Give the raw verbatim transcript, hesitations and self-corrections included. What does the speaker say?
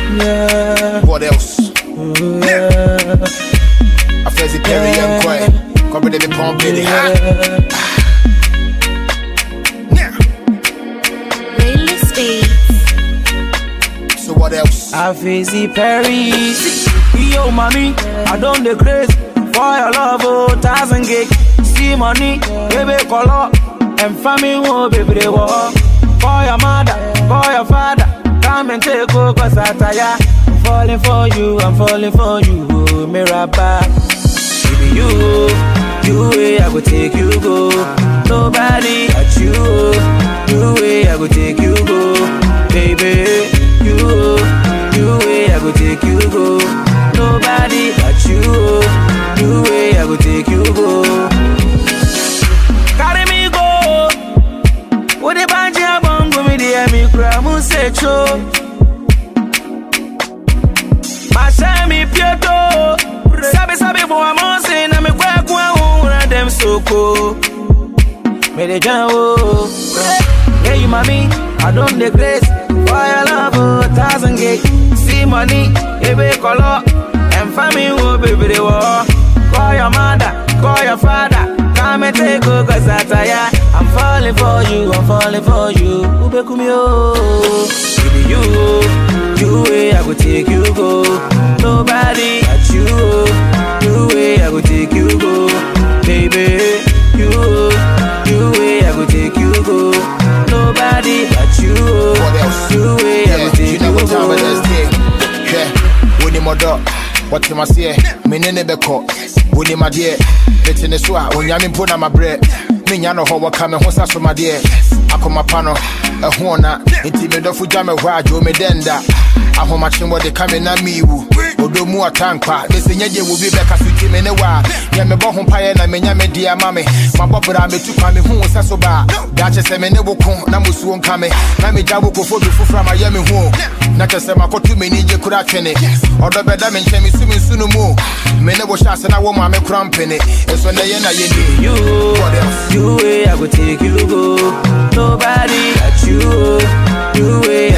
Yeah. What else? Ooh, yeah. I fancy Perry and Quay. Come with the pump in the hat. So what else? I fancy Perry. Yo, mommy, I don't the crazy for your love, oh, thousand gig. See money, baby, color, and family, oh, baby, they walk. For your mother, for your father, come and take over, cause I tire. I'm falling for you, I'm falling for you, oh, Mirabah. Baby, you, you way, I go take you go. Nobody at you, you way, I go take you go. Baby, you, you way, I go take you go. Nobody at you, you way, I go take you go. Carry me go, what the banja bongo me the me cramu se cho. Mashami pieto, sabi sabi bo amonse na me kwa kwa una dem soko. Me de janwo, yeah you mommy, I don't the grace for your love, oh, thousand gate. See money, baby color, and family, oh baby they war. Call your mother, call your father, come and take over, cause I tire. I'm falling for you, I'm falling for you. Ube kumio, baby you, you way I go take you go. Nobody at you, you way I go take you go. Baby, you, you way I go take you go. Nobody at you, you way I go take you go. You know what time it is, yeah. When you mother, what you must say, me nene beko. When you my dear, it's in the swat, when you put on my bread. Me no ho wa kame ho saso my dear. Akoma pano, a hona, intimido fu jame wa jo me denda. Ahoma chimbo de kame na miwu. Odo mu atankwa, dese nyeje wo bi beka suti me ne wa. Ya me bo ho paye na me nya me dia mame. Mabobra me tu kwa me hu saso ba. Dache se me ne bokun na musu on kame. Na me jabo ko fodu fufra ma ya me hu. Na kese makotu me ni je kura twene. Odo beda me nche me sumi sunu mu. Me ne bo shase na wo ma me krampene. Eso na ye na ye ni. You, you way I go take you go. Nobody at you, you way